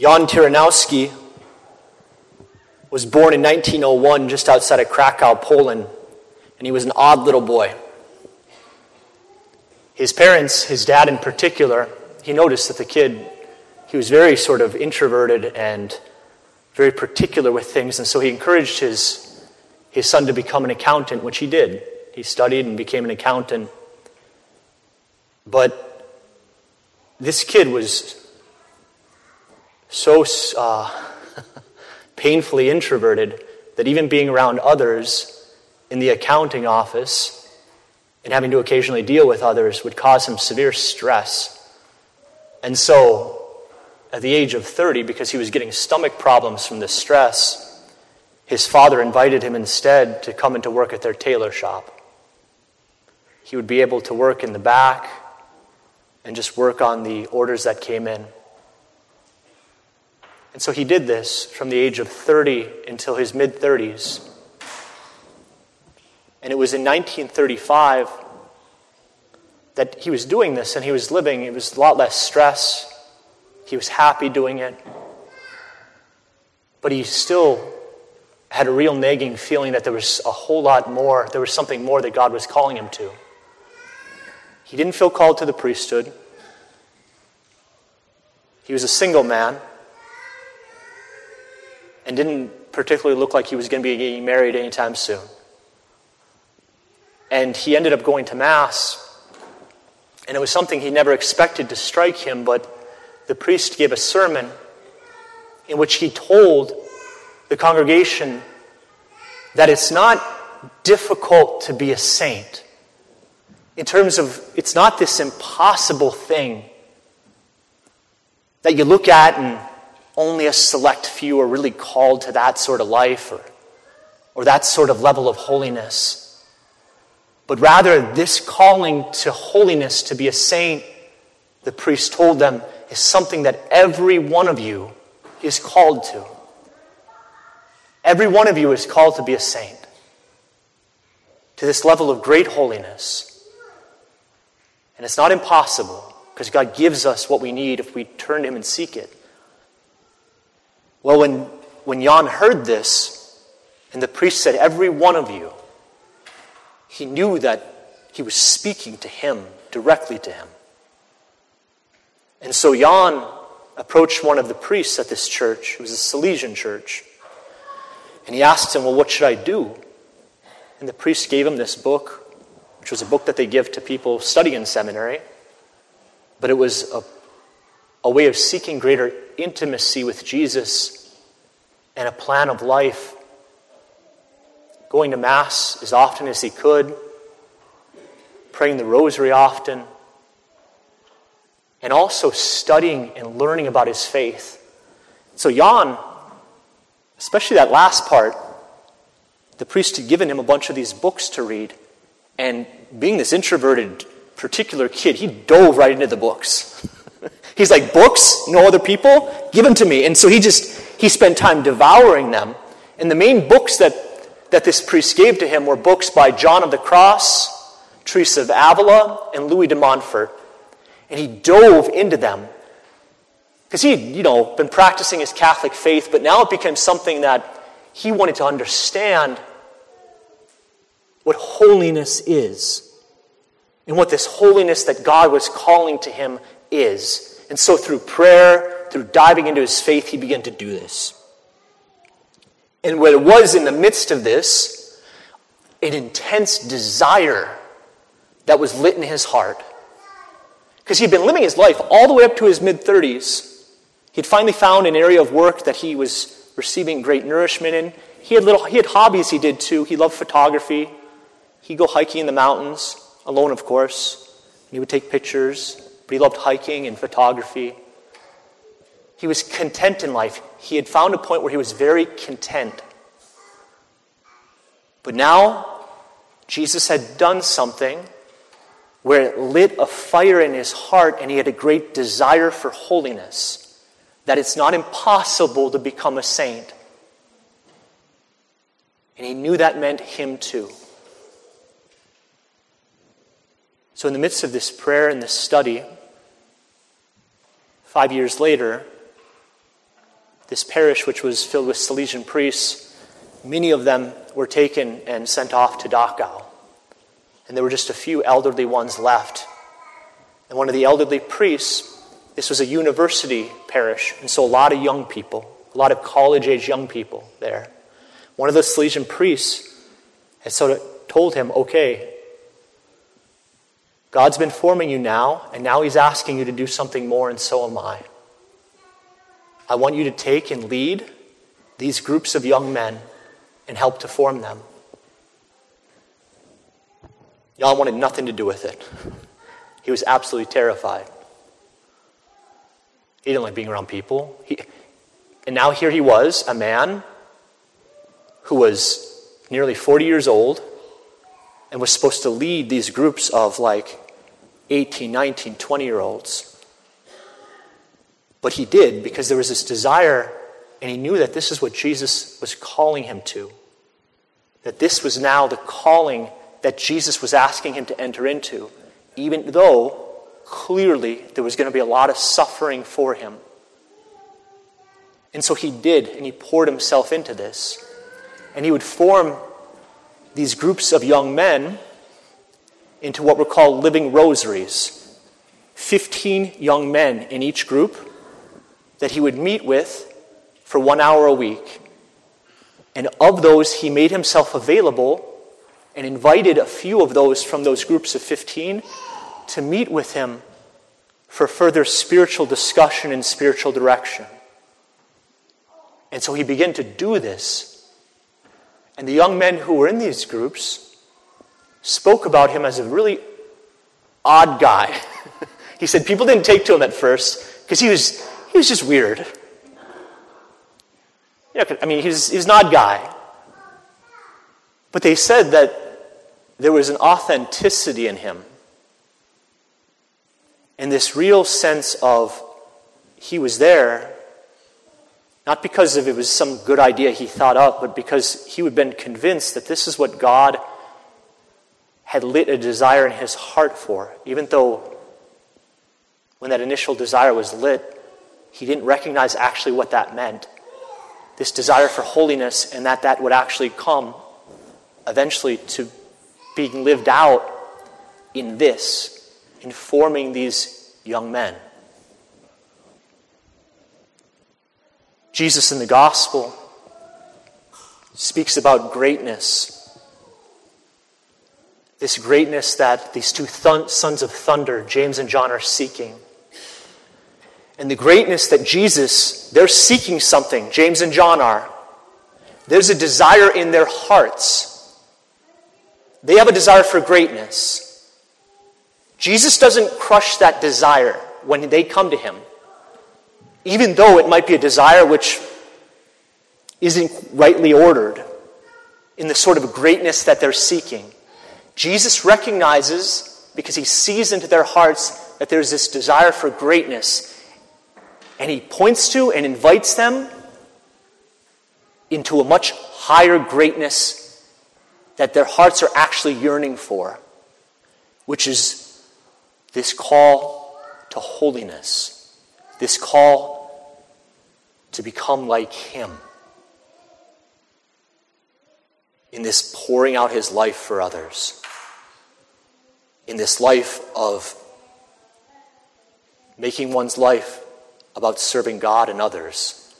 Jan Tyranowski was born in 1901 just outside of Krakow, Poland, and he was an odd little boy. His parents, his dad in particular, he noticed that the kid, he was very sort of introverted and very particular with things, and so he encouraged his son to become an accountant, which he did. He studied and became an accountant. But this kid was so painfully introverted that even being around others in the accounting office and having to occasionally deal with others would cause him severe stress. And so, at the age of 30, because he was getting stomach problems from the stress, his father invited him instead to come into work at their tailor shop. He would be able to work in the back and just work on the orders that came in. And so he did this from the age of 30 until his mid-30s. And it was in 1935 that he was doing this, and he was living. It was a lot less stress. He was happy doing it. But he still had a real nagging feeling that there was a whole lot more, there was something more that God was calling him to. He didn't feel called to the priesthood. He was a single man and didn't particularly look like he was going to be getting married anytime soon. And he ended up going to Mass, and it was something he never expected to strike him, but the priest gave a sermon in which he told the congregation that it's not difficult to be a saint. In terms of, it's not this impossible thing that you look at and only a select few are really called to that sort of life or that sort of level of holiness. But rather, this calling to holiness, to be a saint, the priest told them, is something that every one of you is called to. Every one of you is called to be a saint, to this level of great holiness. And it's not impossible, because God gives us what we need if we turn to Him and seek it. Well, when Jan heard this, and the priest said, every one of you, he knew that he was speaking to him, directly to him. And so Jan approached one of the priests at this church. It was a Salesian church. And he asked him, well, what should I do? And the priest gave him this book, which was a book that they give to people studying in seminary. But it was a way of seeking greater intimacy with Jesus and a plan of life. Going to Mass as often as he could, praying the rosary often, and also studying and learning about his faith. So Jan, especially that last part, the priest had given him a bunch of these books to read, and being this introverted, particular kid, he dove right into the books. He's like, books? No other people? Give them to me. And so he spent time devouring them. And the main books that this priest gave to him were books by John of the Cross, Teresa of Avila, and Louis de Montfort. And he dove into them. Because he'd, been practicing his Catholic faith, but now it became something that he wanted to understand what holiness is. And what this holiness that God was calling to him is. And so through prayer, through diving into his faith, he began to do this. And what it was in the midst of this, an intense desire that was lit in his heart. Because he'd been living his life all the way up to his mid-30s. He'd finally found an area of work that he was receiving great nourishment in. He had hobbies he did too. He loved photography. He'd go hiking in the mountains, alone of course. He would take pictures, but he loved hiking and photography. He was content in life. He had found a point where he was very content. But now, Jesus had done something where it lit a fire in his heart, and he had a great desire for holiness, that it's not impossible to become a saint. And he knew that meant him too. So in the midst of this prayer and this study, 5 years later, this parish, which was filled with Salesian priests, many of them were taken and sent off to Dachau. And there were just a few elderly ones left. And one of the elderly priests, this was a university parish, and so a lot of young people, a lot of college-age young people there. One of the Salesian priests had sort of told him, okay, God's been forming you now, and now he's asking you to do something more, and so am I. I want you to take and lead these groups of young men and help to form them. Jan wanted nothing to do with it. He was absolutely terrified. He didn't like being around people. And now here he was, a man who was nearly 40 years old and was supposed to lead these groups of like 18, 19, 20-year-olds. But he did because there was this desire, and he knew that this is what Jesus was calling him to. That this was now the calling that Jesus was asking him to enter into, even though clearly there was going to be a lot of suffering for him. And so he did, and he poured himself into this. And he would form these groups of young men into what were called living rosaries. 15 young men in each group that he would meet with for 1 hour a week. And of those, he made himself available and invited a few of those from those groups of 15 to meet with him for further spiritual discussion and spiritual direction. And so he began to do this. And the young men who were in these groups spoke about him as a really odd guy. He said people didn't take to him at first because he was just weird. Yeah, I mean, he's an odd guy. But they said that there was an authenticity in him. And this real sense of he was there, not because of it was some good idea he thought up, but because he had been convinced that this is what God had lit a desire in his heart for. Even though when that initial desire was lit, he didn't recognize actually what that meant. This desire for holiness, and that would actually come eventually to being lived out in this, in forming these young men. Jesus in the gospel speaks about greatness. This greatness that these two sons of thunder, James and John, are seeking. And the greatness that Jesus, they're seeking something, James and John are. There's a desire in their hearts. They have a desire for greatness. Jesus doesn't crush that desire when they come to him. Even though it might be a desire which isn't rightly ordered in the sort of greatness that they're seeking. Jesus recognizes, because he sees into their hearts, that there's this desire for greatness. And he points to and invites them into a much higher greatness that their hearts are actually yearning for, which is this call to holiness. This call to become like him. In this pouring out his life for others. In this life of making one's life about serving God and others.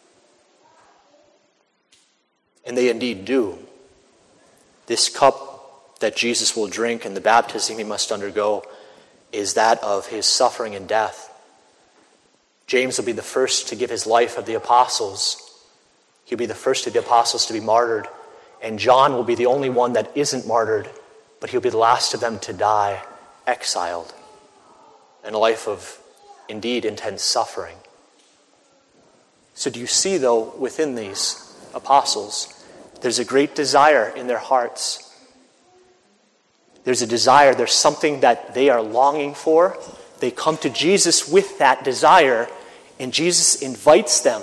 And they indeed do. This cup that Jesus will drink and the baptism he must undergo is that of his suffering and death. James will be the first to give his life of the apostles. He'll be the first of the apostles to be martyred. And John will be the only one that isn't martyred, but he'll be the last of them to die, exiled, in a life of, indeed, intense suffering. So do you see, though, within these apostles, there's a great desire in their hearts. There's a desire, there's something that they are longing for. They come to Jesus with that desire, and Jesus invites them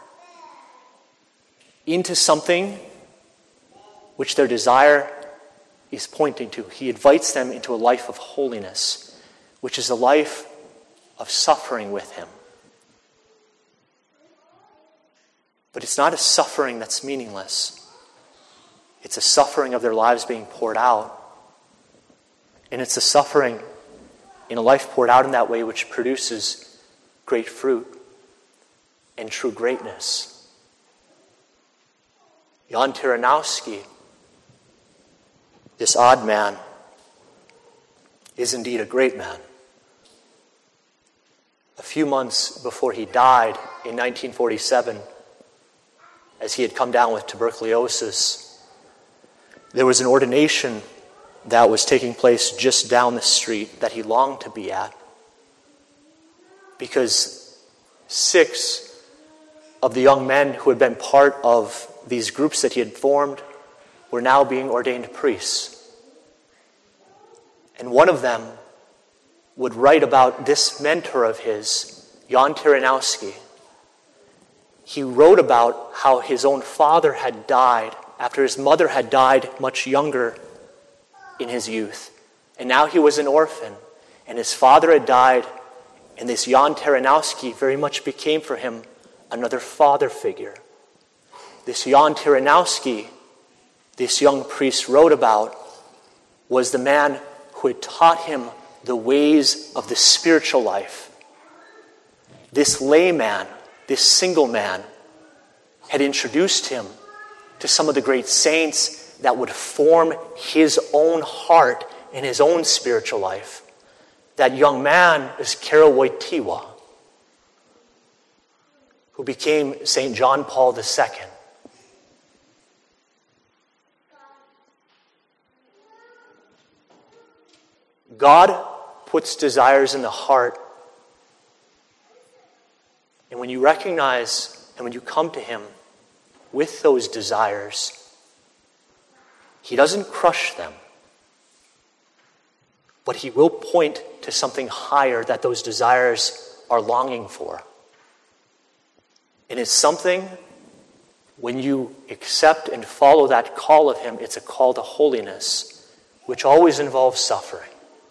into something which their desire is pointing to. He invites them into a life of holiness, which is a life of suffering with him. But it's not a suffering that's meaningless. It's a suffering of their lives being poured out. And it's a suffering in a life poured out in that way which produces great fruit and true greatness. Jan Tyranowski, this odd man, is indeed a great man. A few months before he died in 1947, as he had come down with tuberculosis, there was an ordination that was taking place just down the street that he longed to be at, because 6 of the young men who had been part of these groups that he had formed were now being ordained priests. And one of them would write about this mentor of his, Jan Tyranowski. He wrote about how his own father had died after his mother had died much younger in his youth. And now he was an orphan, and his father had died, and this Jan Tyranowski very much became for him another father figure. This Jan Tyranowski, this young priest wrote about, was the man who had taught him the ways of the spiritual life. This layman, this single man, had introduced him to some of the great saints that would form his own heart and his own spiritual life. That young man is Karol Wojtyła, who became St. John Paul II. God puts desires in the heart, and when you recognize and when you come to Him with those desires, He doesn't crush them, but He will point to something higher that those desires are longing for. And it's something, when you accept and follow that call of Him, it's a call to holiness, which always involves suffering.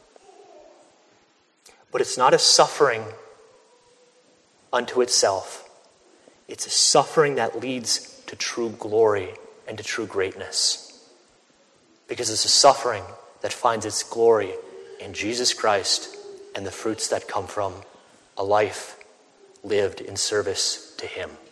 But it's not a suffering unto itself. It's a suffering that leads to true glory and to true greatness. Because it's a suffering that finds its glory in Jesus Christ and the fruits that come from a life lived in service to Him.